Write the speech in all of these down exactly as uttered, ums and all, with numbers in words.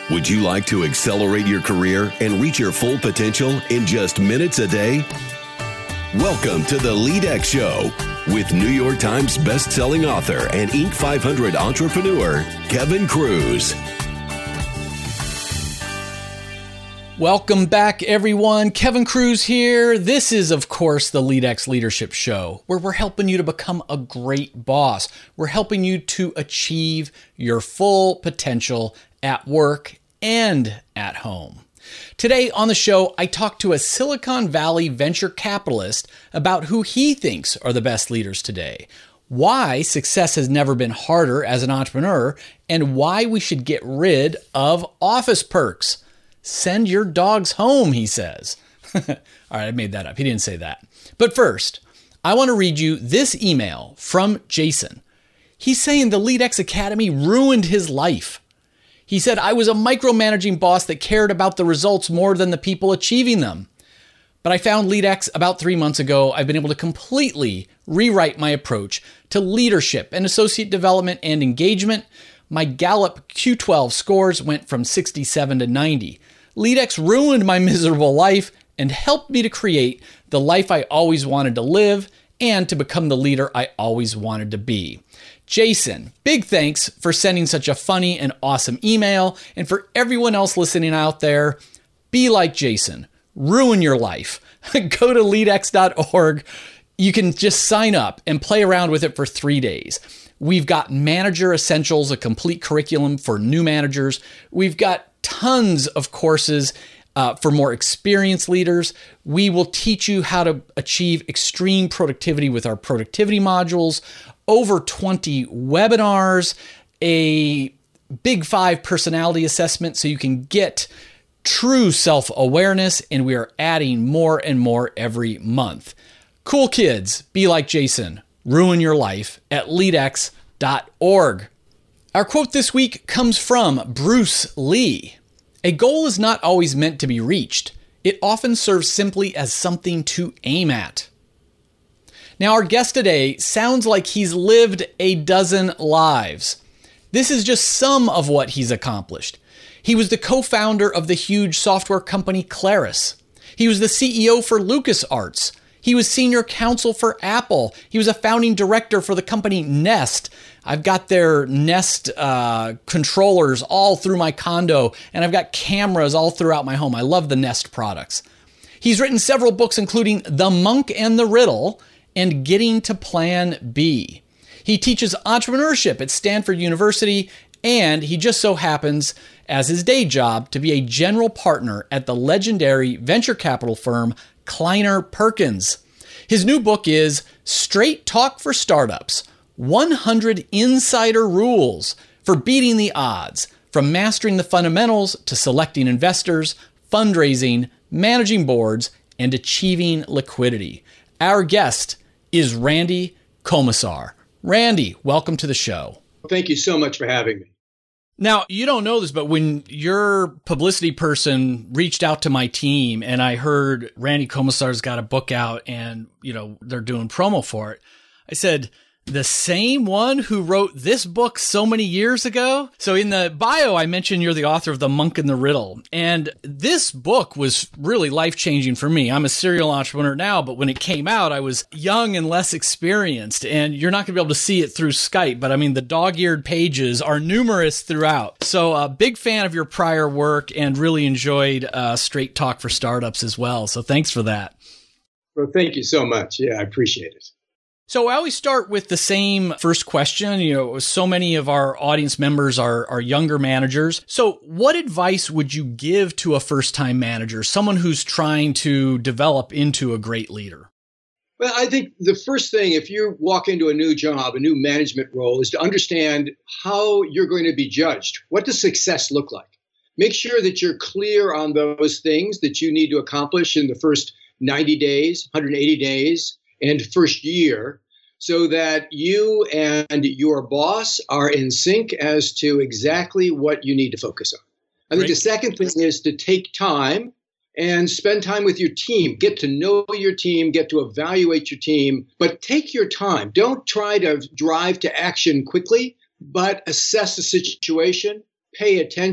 Would you like to accelerate your career and reach your full potential in just minutes a day? Welcome to the LeadX Show with New York Times best-selling author and Inc five hundred entrepreneur, Kevin Kruse. Welcome back, everyone. Kevin Kruse here. This is, of course, the LeadX Leadership Show, where we're helping you to become a great boss. We're helping you to achieve your full potential at work and at home. Today on the show, I talked to a Silicon Valley venture capitalist about who he thinks are the best leaders today, why success has never been harder as an entrepreneur, and why we should get rid of office perks. Send your dogs home, he says. All right, I made that up. He didn't say that. But first, I want to read you this email from Jason. He's saying the LeadX Academy ruined his life. He said, I was a micromanaging boss that cared about the results more than the people achieving them. But I found LeadX about three months ago. I've been able to completely rewrite my approach to leadership and associate development and engagement. My Gallup Q twelve scores went from sixty-seven to ninety. LeadX ruined my miserable life and helped me to create the life I always wanted to live and to become the leader I always wanted to be. Jason, big thanks for sending such a funny and awesome email. And for everyone else listening out there, be like Jason. Ruin your life. Go to lead x dot org. You can just sign up and play around with it for three days. We've got Manager Essentials, a complete curriculum for new managers. We've got tons of courses uh, for more experienced leaders. We will teach you how to achieve extreme productivity with our productivity modules, over twenty webinars, a Big Five personality assessment so you can get true self-awareness, and we are adding more and more every month. Cool kids, be like Jason. Ruin your life at lead x dot org. Our quote this week comes from Bruce Lee. A goal is not always meant to be reached. It often serves simply as something to aim at. Now, our guest today sounds like he's lived a dozen lives. This is just some of what he's accomplished. He was the co-founder of the huge software company Claris. He was the C E O for LucasArts. He was senior counsel for Apple. He was a founding director for the company Nest. I've got their Nest uh, controllers all through my condo, and I've got cameras all throughout my home. I love the Nest products. He's written several books, including The Monk and the Riddle and Getting to Plan B. He teaches entrepreneurship at Stanford University, and he just so happens, as his day job, to be a general partner at the legendary venture capital firm Kleiner Perkins. His new book is Straight Talk for Startups, one hundred Insider Rules for Beating the Odds, from mastering the fundamentals to selecting investors, fundraising, managing boards, and achieving liquidity. Our guest is Randy Komisar. Randy, welcome to the show. Thank you so much for having me. Now, you don't know this, but when your publicity person reached out to my team and I heard Randy Komisar's got a book out and, you know, they're doing promo for it, I said, the same one who wrote this book so many years ago? So in the bio, I mentioned you're the author of The Monk and the Riddle. And this book was really life-changing for me. I'm a serial entrepreneur now, but when it came out, I was young and less experienced. And you're not going to be able to see it through Skype, but I mean, the dog-eared pages are numerous throughout. So a uh, big fan of your prior work and really enjoyed uh, Straight Talk for Startups as well. So thanks for that. Well, thank you so much. Yeah, I appreciate it. So I always start with the same first question. You know, so many of our audience members are, are younger managers. So what advice would you give to a first-time manager, someone who's trying to develop into a great leader? Well, I think the first thing, if you walk into a new job, a new management role, is to understand how you're going to be judged. What does success look like? Make sure that you're clear on those things that you need to accomplish in the first ninety days, one hundred eighty days, and first year, so that you and your boss are in sync as to exactly what you need to focus on. I think Great. The second thing is to take time and spend time with your team. Get to know your team, get to evaluate your team, but take your time. Don't try to drive to action quickly, but assess the situation, pay attention,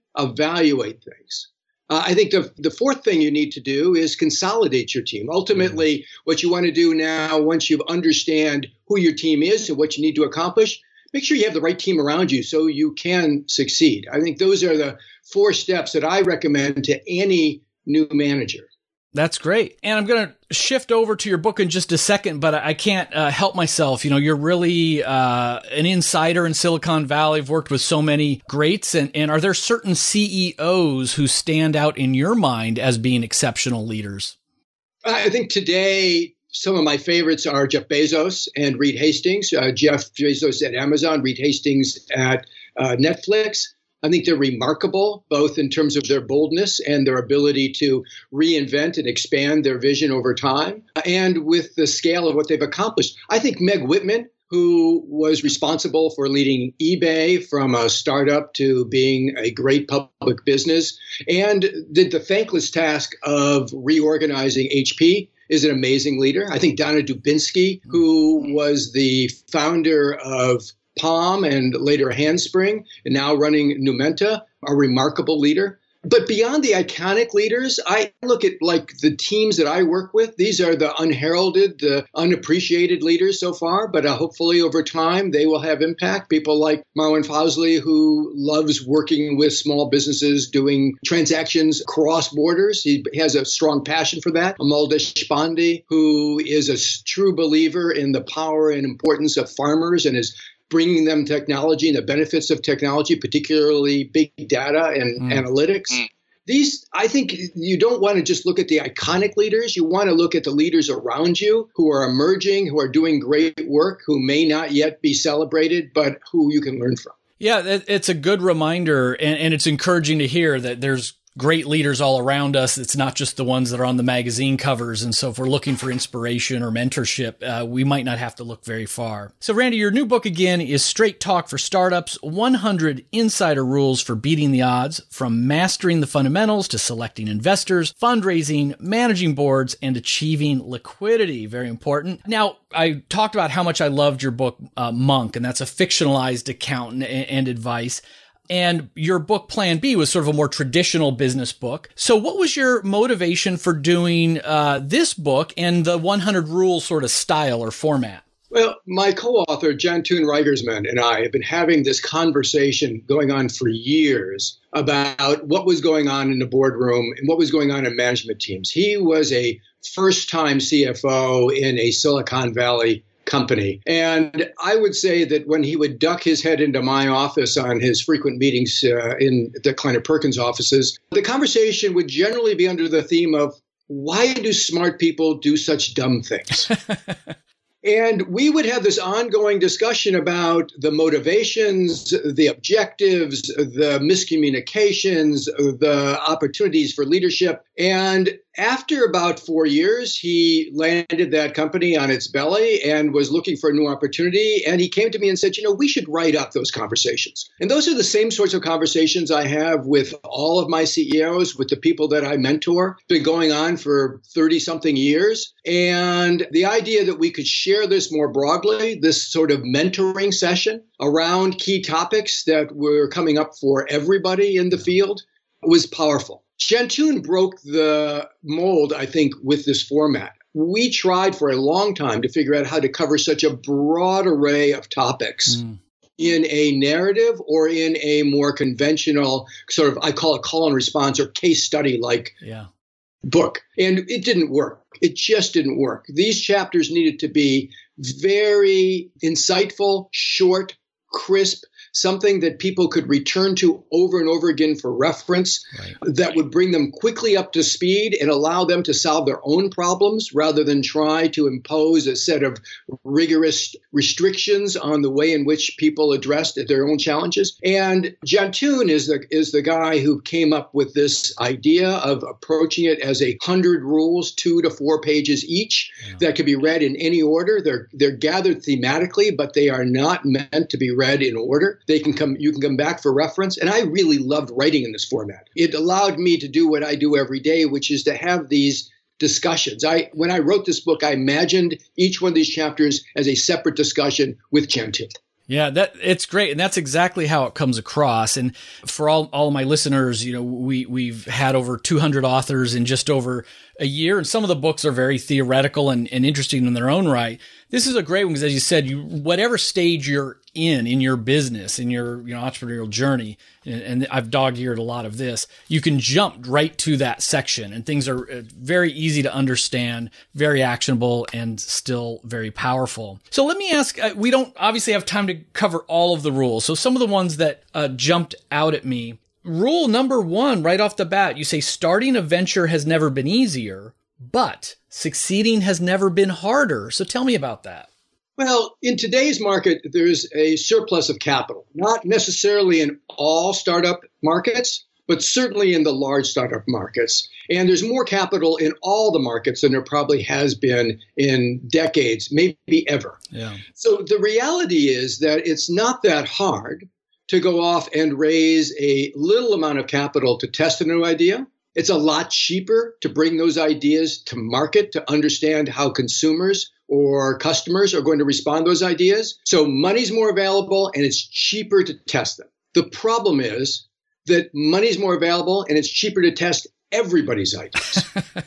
evaluate things. Uh, I think the, the fourth thing you need to do is consolidate your team. Ultimately, mm. what you want to do now, once you understand who your team is and what you need to accomplish, make sure you have the right team around you so you can succeed. I think those are the four steps that I recommend to any new manager. That's great. And I'm going to shift over to your book in just a second, but I can't uh, help myself. You know, you're really uh, an insider in Silicon Valley. I've worked with so many greats. And, and are there certain C E Os who stand out in your mind as being exceptional leaders? I think today, some of my favorites are Jeff Bezos and Reed Hastings. Uh, Jeff Bezos at Amazon, Reed Hastings at uh, Netflix. I think they're remarkable, both in terms of their boldness and their ability to reinvent and expand their vision over time, and with the scale of what they've accomplished. I think Meg Whitman, who was responsible for leading eBay from a startup to being a great public business, and did the thankless task of reorganizing H P, is an amazing leader. I think Donna Dubinsky, who was the founder of Palm and later Handspring, and now running Numenta, a remarkable leader. But beyond the iconic leaders, I look at like the teams that I work with. These are the unheralded, the unappreciated leaders so far, but uh, hopefully over time they will have impact. People like Marwan Fausley, who loves working with small businesses, doing transactions cross borders. He has a strong passion for that. Amal Deshpande, who is a true believer in the power and importance of farmers and is bringing them technology and the benefits of technology, particularly big data and mm. analytics. Mm. These, I think you don't want to just look at the iconic leaders. You want to look at the leaders around you who are emerging, who are doing great work, who may not yet be celebrated, but who you can learn from. Yeah, it's a good reminder, and, and it's encouraging to hear that there's great leaders all around us. It's not just the ones that are on the magazine covers. And so if we're looking for inspiration or mentorship, uh, we might not have to look very far. So Randy, your new book again is Straight Talk for Startups, one hundred Insider Rules for Beating the Odds, from mastering the fundamentals to selecting investors, fundraising, managing boards, and achieving liquidity. Very important. Now, I talked about how much I loved your book, uh, Monk, and that's a fictionalized account and, and advice. And your book, Plan B, was sort of a more traditional business book. So what was your motivation for doing uh, this book and the one hundred Rules sort of style or format? Well, my co-author, Jantoon Reigersman, and I have been having this conversation going on for years about what was going on in the boardroom and what was going on in management teams. He was a first-time C F O in a Silicon Valley company. And I would say that when he would duck his head into my office on his frequent meetings uh, in the Kleiner Perkins offices, the conversation would generally be under the theme of, why do smart people do such dumb things? And we would have this ongoing discussion about the motivations, the objectives, the miscommunications, the opportunities for leadership. And after about four years, he landed that company on its belly and was looking for a new opportunity. And he came to me and said, you know, we should write up those conversations. And those are the same sorts of conversations I have with all of my C E Os, with the people that I mentor. It's been going on for thirty something years. And the idea that we could share this more broadly, this sort of mentoring session around key topics that were coming up for everybody in the field, was powerful. Jantoon broke the mold, I think, with this format. We tried for a long time to figure out how to cover such a broad array of topics mm. in a narrative or in a more conventional sort of, I call it call and response or case study like yeah. book. And it didn't work. It just didn't work. These chapters needed to be very insightful, short, crisp, something that people could return to over and over again for reference, right. that would bring them quickly up to speed and allow them to solve their own problems rather than try to impose a set of rigorous restrictions on the way in which people addressed their own challenges. And Jantoon is the is the guy who came up with this idea of approaching it as a hundred rules, two to four pages each, yeah. that could be read in any order. They're they're gathered thematically, but they are not meant to be read in order. They can come, you can come back for reference. And I really loved writing in this format. It allowed me to do what I do every day, which is to have these discussions. I, when I wrote this book, I imagined each one of these chapters as a separate discussion with Jantoon. Yeah, that it's great. And that's exactly how it comes across. And for all, all of my listeners, you know, we, we've had over two hundred authors in just over a year. And some of the books are very theoretical and, and interesting in their own right. This is a great one because, as you said, you, whatever stage you're in, in your business, in your, you know, entrepreneurial journey, and, and I've dog-eared a lot of this, you can jump right to that section and things are very easy to understand, very actionable, and still very powerful. So let me ask, uh, we don't obviously have time to cover all of the rules. So some of the ones that uh, jumped out at me. Rule number one, right off the bat, you say starting a venture has never been easier, but succeeding has never been harder. So tell me about that. Well, in today's market, there's a surplus of capital, not necessarily in all startup markets, but certainly in the large startup markets. And there's more capital in all the markets than there probably has been in decades, maybe ever. Yeah. So the reality is that it's not that hard to go off and raise a little amount of capital to test a new idea. It's a lot cheaper to bring those ideas to market, to understand how consumers or customers are going to respond to those ideas. So money's more available and it's cheaper to test them. The problem is that money's more available and it's cheaper to test everybody's ideas.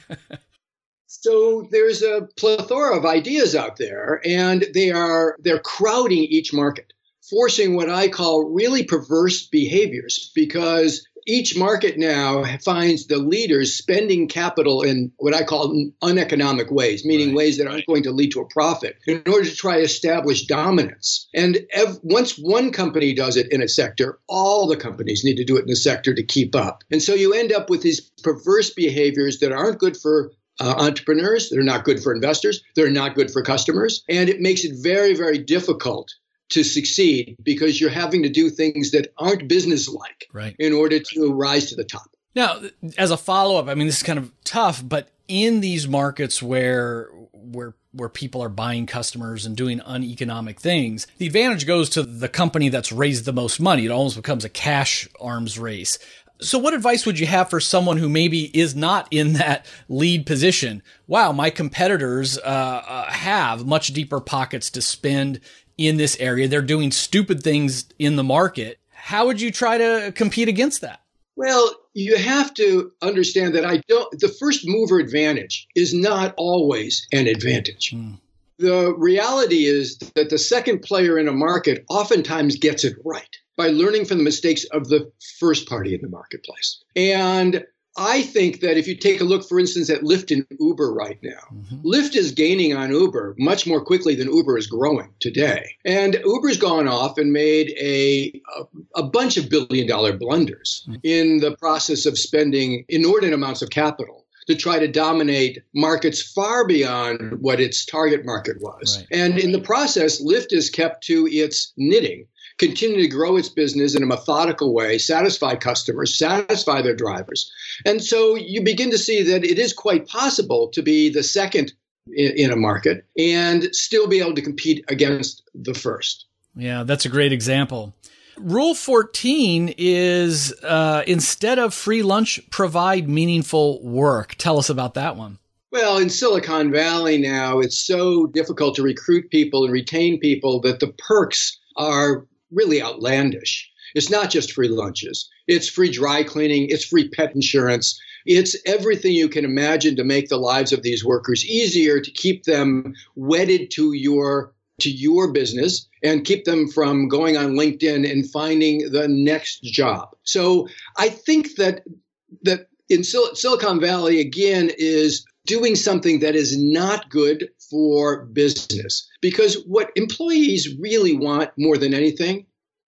So there's a plethora of ideas out there and they are they're crowding each market, forcing what I call really perverse behaviors, because each market now finds the leaders spending capital in what I call uneconomic ways, meaning right, ways that right. aren't going to lead to a profit, in order to try to establish dominance. And ev- once one company does it in a sector, all the companies need to do it in the sector to keep up. And so you end up with these perverse behaviors that aren't good for Uh, entrepreneurs, they're not good for investors, they're not good for customers, and it makes it very, very difficult to succeed because you're having to do things that aren't business-like right. in order to rise to the top. Now, as a follow-up, I mean, this is kind of tough, but in these markets where where where people are buying customers and doing uneconomic things, the advantage goes to the company that's raised the most money. It almost becomes a cash arms race. So what advice would you have for someone who maybe is not in that lead position? Wow, my competitors uh, uh, have much deeper pockets to spend in this area. They're doing stupid things in the market. How would you try to compete against that? Well, you have to understand that I don't. The first mover advantage is not always an advantage. Hmm. The reality is that the second player in a market oftentimes gets it right by learning from the mistakes of the first party in the marketplace. And I think that if you take a look, for instance, at Lyft and Uber right now, mm-hmm. Lyft is gaining on Uber much more quickly than Uber is growing today. And Uber's gone off and made a, a, a bunch of billion dollar blunders mm-hmm. in the process of spending inordinate amounts of capital to try to dominate markets far beyond what its target market was. Right. And in the process, Lyft has kept to its knitting, continue to grow its business in a methodical way, satisfy customers, satisfy their drivers. And so you begin to see that it is quite possible to be the second in, in a market and still be able to compete against the first. Yeah, that's a great example. Rule fourteen is uh, instead of free lunch, provide meaningful work. Tell us about that one. Well, in Silicon Valley now, it's so difficult to recruit people and retain people that the perks are really outlandish. It's not just free lunches. It's free dry cleaning. It's free pet insurance. It's everything you can imagine to make the lives of these workers easier, to keep them wedded to your to your business and keep them from going on LinkedIn and finding the next job. So I think that that in Sil- Silicon Valley, again, is doing something that is not good for business, because what employees really want more than anything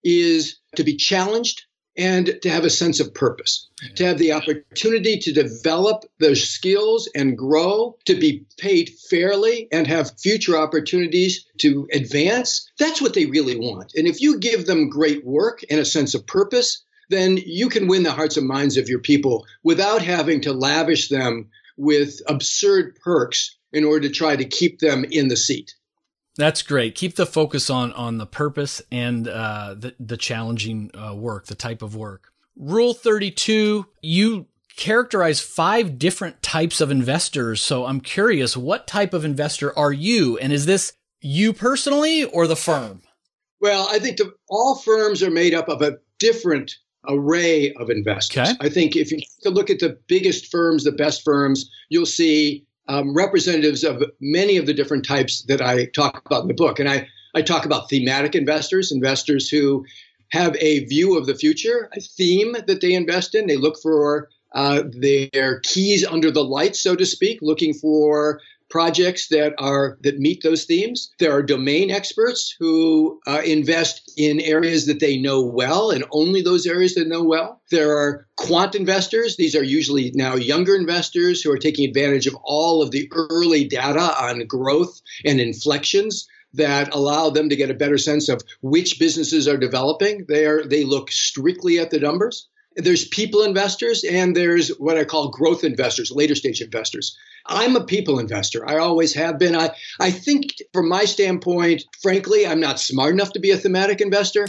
is to be challenged and to have a sense of purpose, yeah. to have the opportunity to develop their skills and grow, to be paid fairly and have future opportunities to advance. That's what they really want. And if you give them great work and a sense of purpose, then you can win the hearts and minds of your people without having to lavish them with absurd perks in order to try to keep them in the seat. That's great. Keep the focus on on the purpose and uh, the, the challenging uh, work, the type of work. Rule thirty-two, you characterize five different types of investors. So I'm curious, what type of investor are you? And is this you personally or the firm? Well, I think the, all firms are made up of a different array of investors. Okay. I think if you take a look at the biggest firms, the best firms, you'll see um, representatives of many of the different types that I talk about in the book. And I, I talk about thematic investors, investors who have a view of the future, a theme that they invest in. They look for uh, their keys under the lights, so to speak, looking for projects that are that meet those themes. There are domain experts who uh, invest in areas that they know well and only those areas that know well. There are quant investors. These are usually now younger investors who are taking advantage of all of the early data on growth and inflections that allow them to get a better sense of which businesses are developing. They are they look strictly at the numbers. There's people investors and there's what I call growth investors, later stage investors. I'm a people investor. I always have been. I, I think from my standpoint, frankly, I'm not smart enough to be a thematic investor.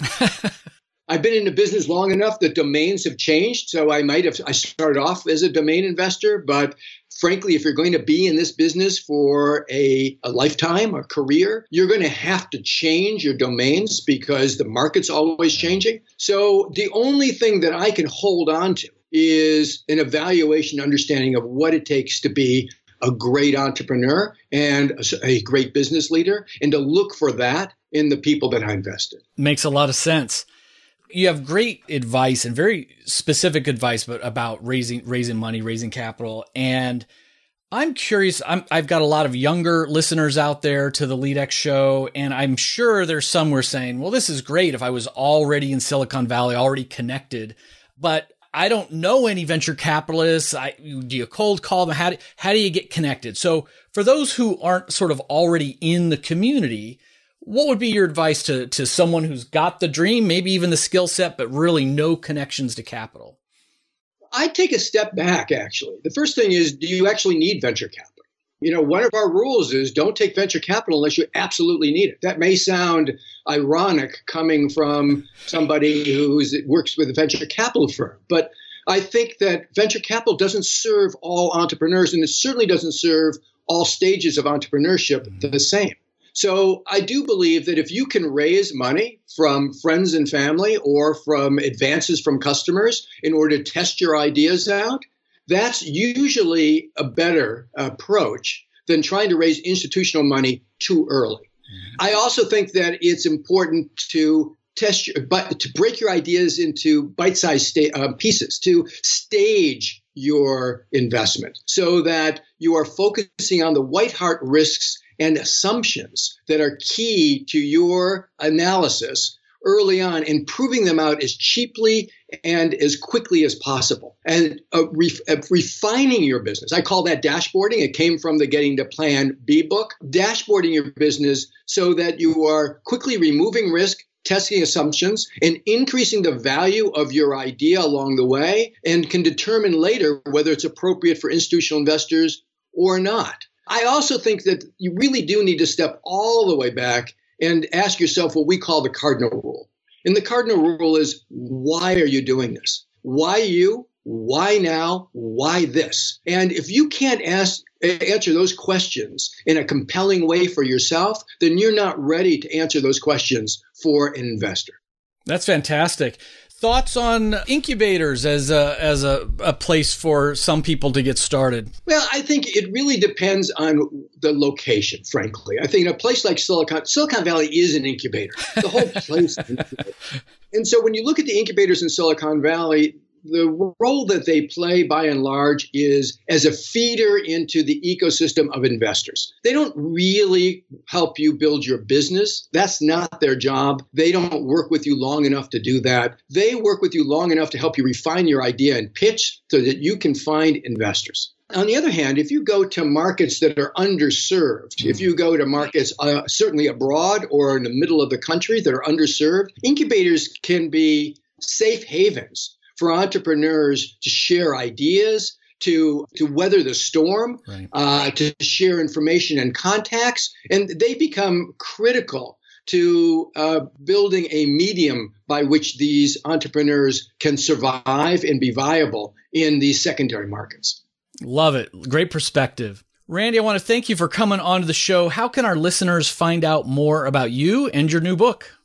I've been in the business long enough that domains have changed. So I might have, I started off as a domain investor, but frankly, if you're going to be in this business for a, a lifetime, a career, you're going to have to change your domains because the market's always changing. So the only thing that I can hold on to is an evaluation, understanding of what it takes to be a great entrepreneur and a, a great business leader, and to look for that in the people that I invest in. Makes a lot of sense. You have great advice and very specific advice but about raising raising money, raising capital. And I'm curious, I'm, I've got a lot of younger listeners out there to the LeadX show, and I'm sure there's some who are saying, well, this is great if I was already in Silicon Valley, already connected, but I don't know any venture capitalists. I, do you cold call them? How do, how do you get connected? So for those who aren't sort of already in the community, what would be your advice to, to someone who's got the dream, maybe even the skill set, but really no connections to capital? I take a step back, actually. The first thing is, do you actually need venture capital? You know, one of our rules is don't take venture capital unless you absolutely need it. That may sound ironic coming from somebody who works with a venture capital firm, but I think that venture capital doesn't serve all entrepreneurs, and it certainly doesn't serve all stages of entrepreneurship mm-hmm. the same. So I do believe that if you can raise money from friends and family or from advances from customers in order to test your ideas out, that's usually a better approach than trying to raise institutional money too early. Mm-hmm. I also think that it's important to test your, but to break your ideas into bite-sized sta- uh, pieces, to stage your investment so that you are focusing on the white-heart risks and assumptions that are key to your analysis early on, and proving them out as cheaply and as quickly as possible. And uh, ref- uh, refining your business. I call that dashboarding. It came from the Getting to Plan B book. Dashboarding your business so that you are quickly removing risk, testing assumptions, and increasing the value of your idea along the way, and can determine later whether it's appropriate for institutional investors or not. I also think that you really do need to step all the way back and ask yourself what we call the cardinal rule. And the cardinal rule is, why are you doing this? Why you? Why now? Why this? And if you can't ask, answer those questions in a compelling way for yourself, then you're not ready to answer those questions for an investor. That's fantastic. Thoughts on incubators as a as a, a place for some people to get started? Well, I think it really depends on the location, frankly. I think a place like Silicon Silicon Valley is an incubator. The whole place is an incubator. And so when you look at the incubators in Silicon Valley, the role that they play by and large is as a feeder into the ecosystem of investors. They don't really help you build your business. That's not their job. They don't work with you long enough to do that. They work with you long enough to help you refine your idea and pitch so that you can find investors. On the other hand, if you go to markets that are underserved, mm. if you go to markets uh, certainly abroad or in the middle of the country that are underserved, incubators can be safe havens for entrepreneurs to share ideas, to to weather the storm, right. uh, to share information and contacts, and they become critical to uh, building a medium by which these entrepreneurs can survive and be viable in these secondary markets. Love it. Great perspective. Randy, I want to thank you for coming on to the show. How can our listeners find out more about you and your new book?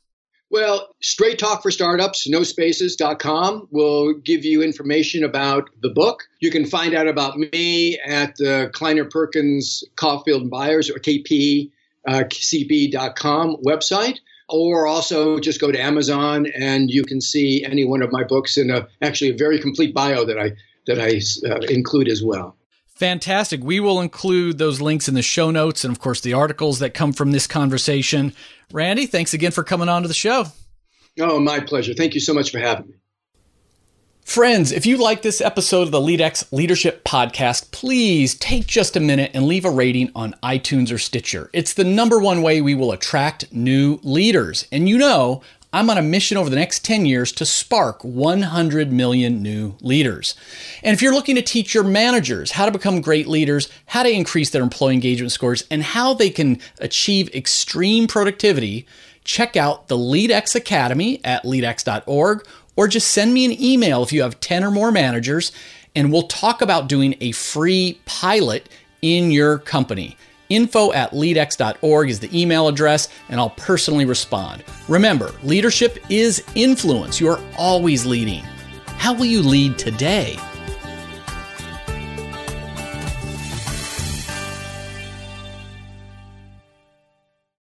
Well, Straight Talk for Startups, no spaces dot com will give you information about the book. You can find out about me at the Kleiner Perkins Caulfield and Byers or K P C B dot com website, or also just go to Amazon and you can see any one of my books in a actually a very complete bio that I that I uh, include as well. Fantastic. We will include those links in the show notes and, of course, the articles that come from this conversation. Randy, thanks again for coming on to the show. Oh, my pleasure. Thank you so much for having me. Friends, if you like this episode of the LeadX Leadership Podcast, please take just a minute and leave a rating on iTunes or Stitcher. It's the number one way we will attract new leaders. And you know, I'm on a mission over the next ten years to spark one hundred million new leaders. And if you're looking to teach your managers how to become great leaders, how to increase their employee engagement scores, and how they can achieve extreme productivity, check out the LeadX Academy at lead x dot org, or just send me an email if you have ten or more managers, and we'll talk about doing a free pilot in your company. Info at lead x dot org is the email address, and I'll personally respond. Remember, leadership is influence. You are always leading. How will you lead today?